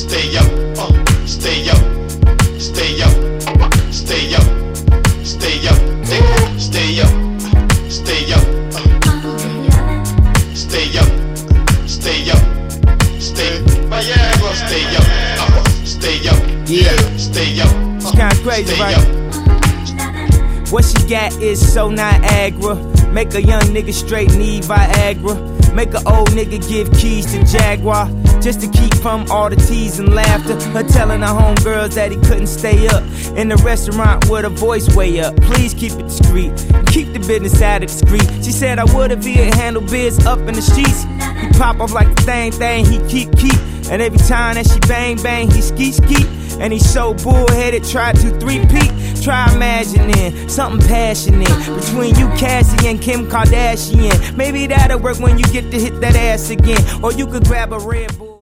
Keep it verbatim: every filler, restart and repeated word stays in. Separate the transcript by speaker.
Speaker 1: stay up, uh, stay up, stay up, stay up, stay up, stay up, stay up, stay up, stay up, stay, Viagra, stay up, uh, stay up, yeah, stay up.
Speaker 2: It's kinda crazy, right? What she got is so Niagara. Make a young nigga straight need Viagra. Make a old nigga give keys to Jaguar, just to keep from all the tease and laughter. Her telling her homegirls that he couldn't stay up in the restaurant with her voice way up. Please keep it discreet, keep the business out of the street. She said I would if he had handled biz up in the streets. He pop off like the thing thing he keep keep, and every time that she bang bang he ski ski. And he's so bullheaded, try to three-peat. Try imagining something passionate between you, Cassie, and Kim Kardashian. Maybe that'll work when you get to hit that ass again. Or you could grab a Red Bull.